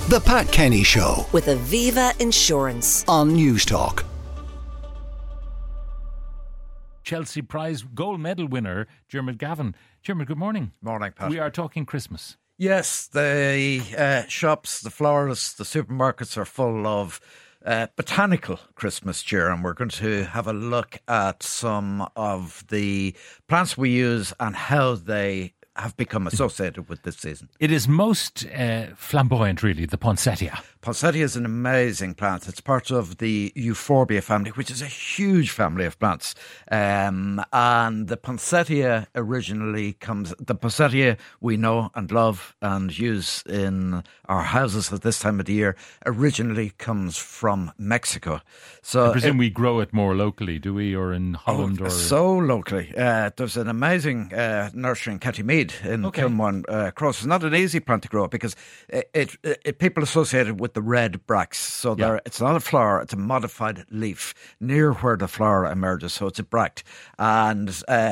The Pat Kenny Show with Aviva Insurance on Newstalk. Chelsea Prize gold medal winner, Dermot Gavin. Dermot, good morning. Morning, Pat. We are talking Christmas. Yes, the shops, the florists, the supermarkets are full of botanical Christmas cheer, and we're going to have a look at some of the plants we use and how they have become associated with this season. It is most flamboyant, really, the poinsettia. Poinsettia is an amazing plant. It's part of the Euphorbia family, which is a huge family of plants. And the poinsettia the poinsettia we know and love and use in our houses at this time of the year, originally comes from Mexico. So I presume we grow it more locally, do we, or in Holland? So locally. There's an amazing nursery in County Mead in Kilmwan Cross. It's not an easy plant to grow because people associate it with the red bracts. So it's not a flower, it's a modified leaf near where the flower emerges. So it's a bract. And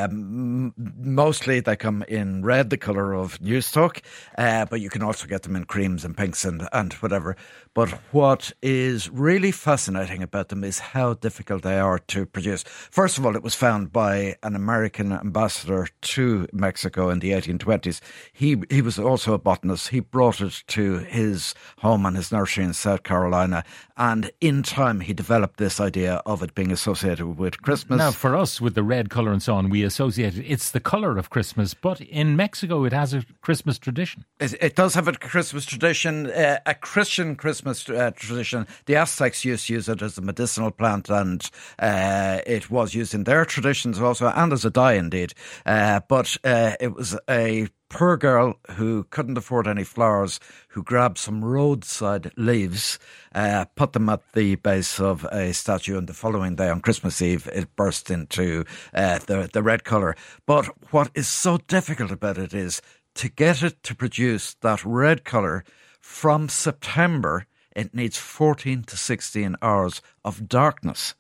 mostly they come in red, the colour of Newstalk, but you can also get them in creams and pinks and whatever. But what is really fascinating about them is how difficult they are to produce. First of all, it was found by an American ambassador to Mexico in the 1820s. He was also a botanist. He brought it to his home and his nursery in South Carolina. And in time, he developed this idea of it being associated with Christmas. Now, for us, with the red colour and so on, we associate it. It's the colour of Christmas. But in Mexico, it has a Christmas tradition. It does have a Christmas tradition, a Christian Christmas tradition. The Aztecs used to use it as a medicinal plant, and it was used in their traditions also, and as a dye indeed. But it was a poor girl who couldn't afford any flowers, who grabbed some roadside leaves, put them at the base of a statue, and the following day on Christmas Eve it burst into the red colour. But what is so difficult about it is to get it to produce that red colour from September. It needs 14 to 16 hours of darkness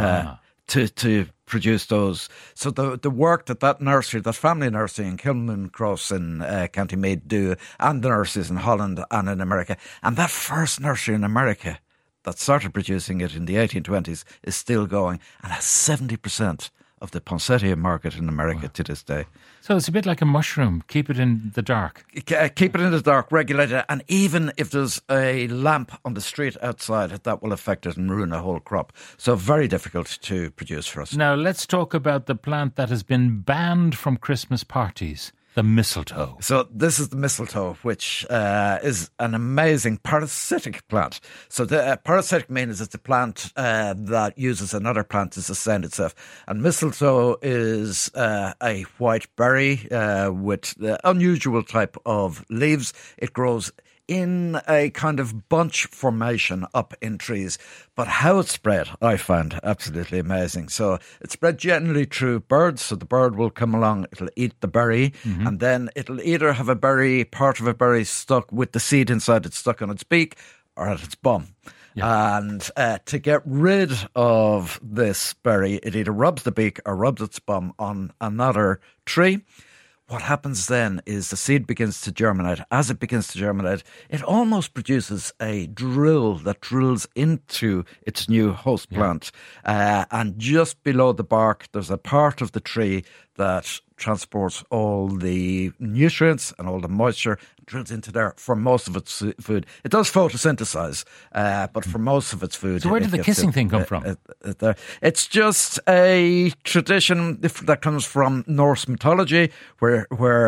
to produce those. So the work that nursery, that family nursery in Kilmwan Cross in County Mead do, and the nurseries in Holland and in America, and that first nursery in America that started producing it in the 1820s is still going and has 70% of the poinsettia market in America to this day. So it's a bit like a mushroom. Keep it in the dark. Keep it in the dark, regulate it, and even if there's a lamp on the street outside, that will affect it and ruin a whole crop. So very difficult to produce for us. Now let's talk about the plant that has been banned from Christmas parties. The mistletoe. So this is the mistletoe, which is an amazing parasitic plant. So the parasitic means it's a plant that uses another plant to sustain itself. And mistletoe is a white berry with the unusual type of leaves. It grows in a kind of bunch formation up in trees. But how it's spread, I find absolutely amazing. So it's spread generally through birds. So the bird will come along, it'll eat the berry, and then it'll either have part of a berry stuck with the seed inside it stuck on its beak or at its bum. Yeah. And to get rid of this berry, it either rubs the beak or rubs its bum on another tree. What happens then is the seed begins to germinate. As it begins to germinate, it almost produces a drill that drills into its new host plant. And just below the bark, there's a part of the tree that transports all the nutrients and all the moisture, drills into there for most of its food. It does photosynthesize, but for most of its food... So where did the kissing thing come from? It's just a tradition that comes from Norse mythology, where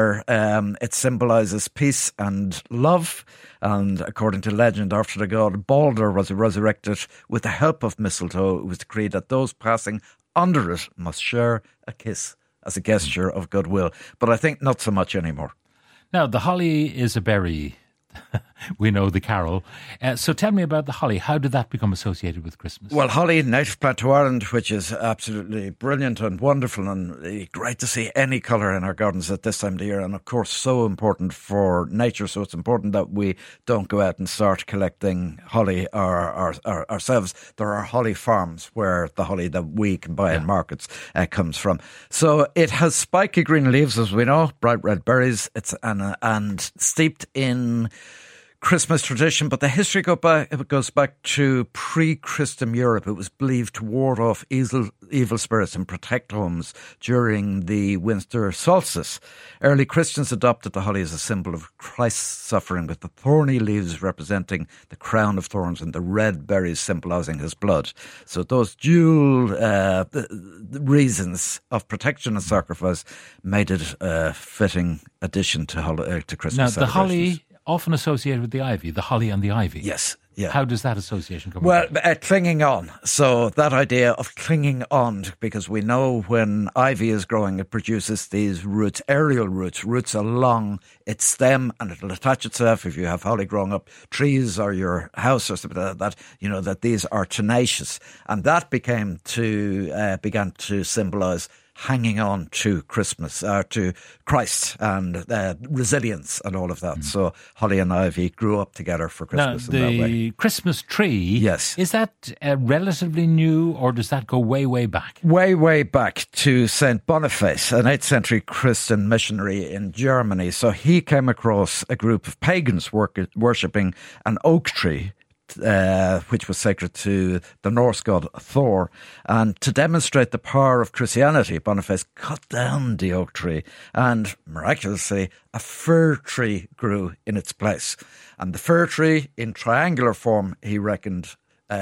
it symbolises peace and love. And according to legend, after the god Balder was resurrected with the help of mistletoe, it was decreed that those passing under it must share a kiss as a gesture of goodwill. But I think not so much anymore. Now, the holly is a berry. We know the carol. So tell me about the holly. How did that become associated with Christmas? Well, holly, native plant to Ireland, which is absolutely brilliant and wonderful and great to see any colour in our gardens at this time of the year. And of course, so important for nature. So it's important that we don't go out and start collecting holly ourselves. There are holly farms where the holly that we can buy in markets comes from. So it has spiky green leaves, as we know, bright red berries. It's and steeped in Christmas tradition, but the history goes back to pre-Christian Europe. It was believed to ward off evil spirits and protect homes during the winter solstice. Early Christians adopted the holly as a symbol of Christ's suffering, with the thorny leaves representing the crown of thorns and the red berries symbolising his blood. So those dual reasons of protection and sacrifice made it a fitting addition to Christmas. Now, the holly, often associated with the ivy, the holly and the ivy. Yes. Yeah. How does that association come Well, about? clinging on. So that idea of clinging on, because we know when ivy is growing, it produces these roots, aerial roots along its stem, and it'll attach itself. If you have holly growing up trees or your house or something like that, you know that these are tenacious. And that began to symbolise hanging on to Christmas, to Christ, and resilience and all of that. So holly and ivy grew up together for Christmas in that way. The Christmas tree, yes, is that relatively new, or does that go way, way back? Way back to St. Boniface, an 8th century Christian missionary in Germany. So he came across a group of pagans worshipping an oak tree, which was sacred to the Norse god Thor. And to demonstrate the power of Christianity, Boniface cut down the oak tree, and miraculously a fir tree grew in its place. And the fir tree, in triangular form, he reckoned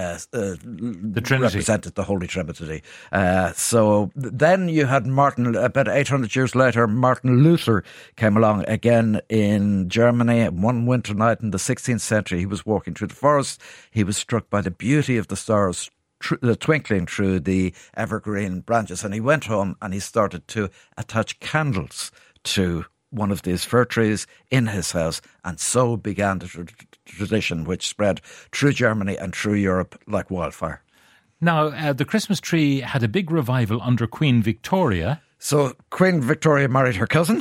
the Trinity, represented the Holy Trinity. So then you had Martin, about 800 years later, Martin Luther came along again in Germany. One winter night in the 16th century, he was walking through the forest. He was struck by the beauty of the stars twinkling through the evergreen branches, and he went home and he started to attach candles to one of these fir trees in his house, and so began the tradition, which spread through Germany and through Europe like wildfire. Now, the Christmas tree had a big revival under Queen Victoria. So Queen Victoria married her cousin,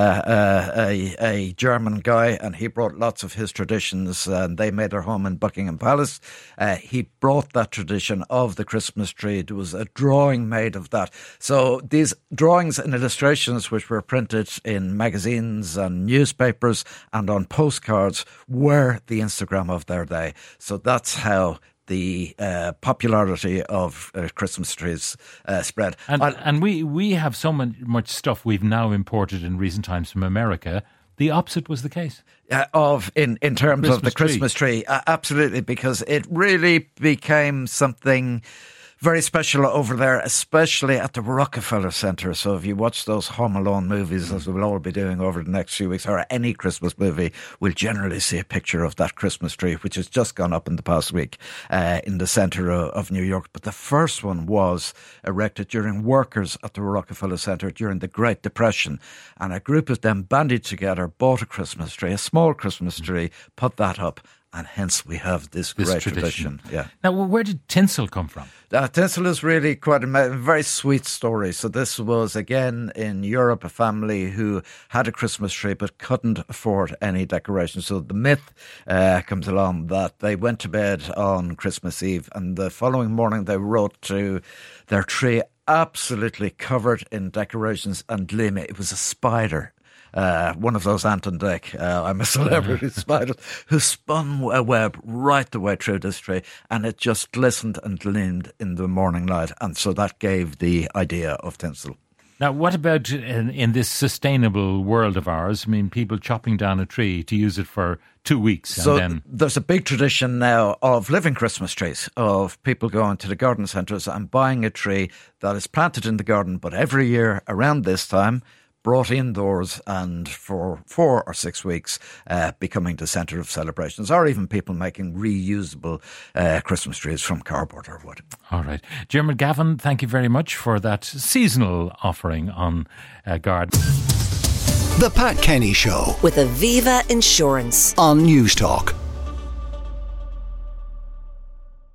a German guy, and he brought lots of his traditions, and they made their home in Buckingham Palace. He brought that tradition of the Christmas tree. There was a drawing made of that. So these drawings and illustrations, which were printed in magazines and newspapers and on postcards, were the Instagram of their day. So that's how the popularity of Christmas trees spread. And we have so much stuff we've now imported in recent times from America. The opposite was the case. In terms of the Christmas tree, absolutely, because it really became something very special over there, especially at the Rockefeller Center. So if you watch those Home Alone movies, as we'll all be doing over the next few weeks, or any Christmas movie, we'll generally see a picture of that Christmas tree, which has just gone up in the past week in the center of New York. But the first one was erected during workers at the Rockefeller Center during the Great Depression. And a group of them banded together, bought a Christmas tree, a small Christmas tree, put that up, and hence we have this great tradition. Yeah. Now, where did tinsel come from? Tinsel is really quite a very sweet story. So this was, again, in Europe, a family who had a Christmas tree but couldn't afford any decorations. So the myth comes along that they went to bed on Christmas Eve, and the following morning they wrote to their tree absolutely covered in decorations and gleaming. It was a spider. One of those Anton Deck, I'm a celebrity spiders, who spun a web right the way through this tree, and it just glistened and gleamed in the morning light, and so that gave the idea of tinsel. Now, what about in this sustainable world of ours? I mean, people chopping down a tree to use it for 2 weeks. So and then there's a big tradition now of living Christmas trees, of people going to the garden centres and buying a tree that is planted in the garden, but every year around this time, brought indoors and for 4 or 6 weeks becoming the centre of celebrations, or even people making reusable Christmas trees from cardboard or wood. All right. Dermot Gavin, thank you very much for that seasonal offering on garden. The Pat Kenny Show with Aviva Insurance on News Talk.